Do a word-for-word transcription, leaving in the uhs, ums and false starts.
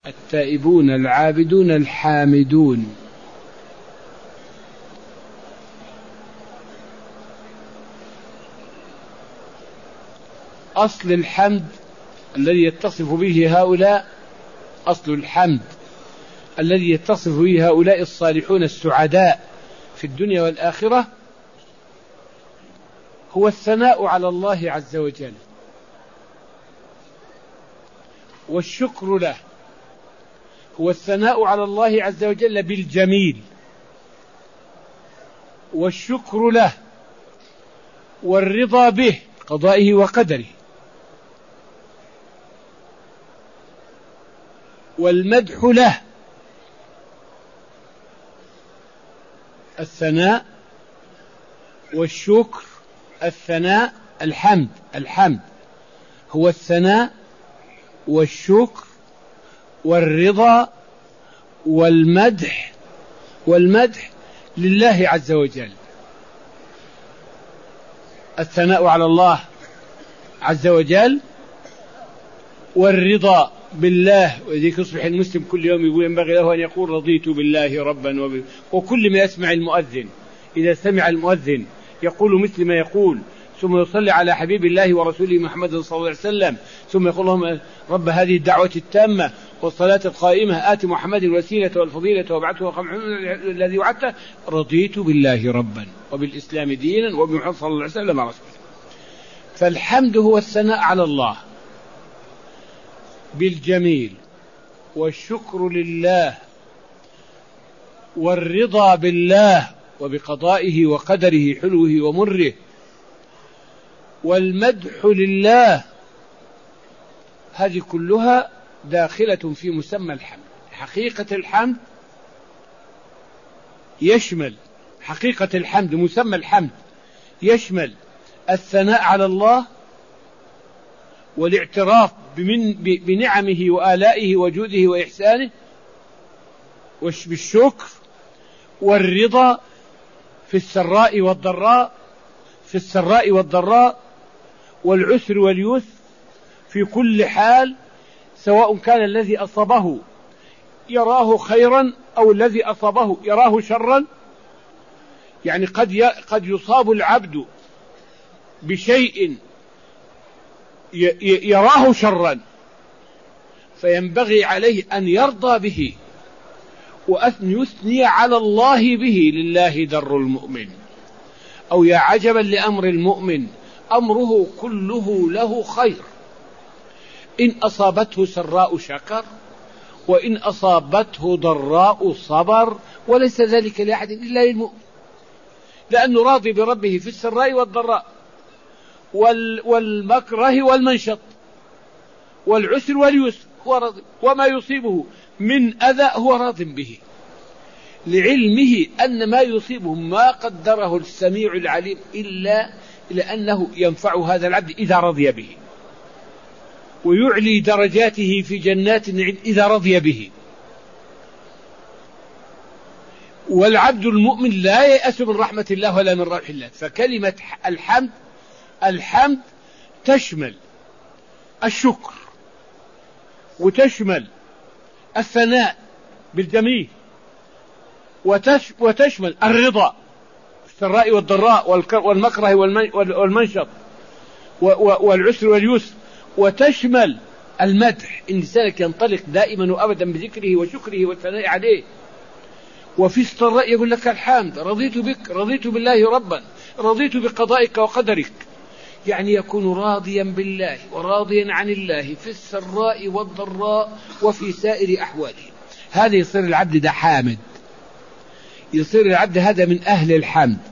التائبون العابدون الحامدون. أصل الحمد الذي يتصف به هؤلاء، أصل الحمد الذي يتصف به هؤلاء الصالحون السعداء في الدنيا والآخرة هو الثناء على الله عز وجل والشكر له. هو الثناء على الله عز وجل بالجميل والشكر له والرضا به قضائه وقدره والمدح له. الثناء والشكر، الثناء الحمد، الحمد هو الثناء والشكر والرضا والمدح، والمدح لله عز وجل. الثناء على الله عز وجل والرضا بالله، وذلك يصبح المسلم كل يوم يقول ينبغي له أن يقول رضيت بالله ربا وب... وكل ما يسمع المؤذن إذا سمع المؤذن يقول مثل ما يقول، ثم يصلي على حبيب الله ورسوله محمد صلى الله عليه وسلم، ثم يقول لهم رب هذه الدعوة التامة والصلاة القائمة آت محمد الوسيلة والفضيلة وابعثه الذي وعدته، رضيت بالله ربا وبالإسلام دينا وبمحمد صلى الله عليه وسلم رسولا. فالحمد هو الثناء على الله بالجميل، والشكر لله، والرضا بالله وبقضائه وقدره حلوه ومره، والمدح لله. هذه كلها داخلة في مسمى الحمد. حقيقة الحمد يشمل حقيقة الحمد مسمى الحمد يشمل الثناء على الله والاعتراف بمن بنعمه وآلائه وجوده وإحسانه بالشكر، والرضا في السراء والضراء في السراء والضراء والعسر واليسر في كل حال، سواء كان الذي أصابه يراه خيرا أو الذي أصابه يراه شرا. يعني قد قد يصاب العبد بشيء يراه شرا فينبغي عليه أن يرضى به وأن يثني على الله به، لله در المؤمن. أو يا عجبا لأمر المؤمن أمره كله له خير، إن أصابته سراء شكر وإن أصابته ضراء صبر، وليس ذلك لأحد إلا للمؤمن، لأنه راضي بربه في السراء والضراء والمكره والمنشط والعسر واليسر هو راضي، وما يصيبه من أذى هو راض به، لعلمه أن ما يصيبه ما قدره السميع العليم إلا لأنه ينفع هذا العبد إذا رضي به، ويعلي درجاته في جنات النعيم إذا رضي به. والعبد المؤمن لا ييأس من رحمة الله ولا من روح الله. فكلمة الحمد الحمد تشمل الشكر وتشمل الثناء بالجميل وتشمل الرضا في السراء والضراء والمكره والمنشط والعسر واليسر، وتشمل المدح، إن لسانك ينطلق دائما وأبدا بذكره وشكره والثناء عليه. وفي السراء يقول لك الحمد رضيت بك، رضيت بالله ربا، رضيت بقضائك وقدرك، يعني يكون راضيا بالله وراضيا عن الله في السراء والضراء وفي سائر أحواله. هذا يصير العبد ده حامد، يصير العبد هذا من أهل الحمد.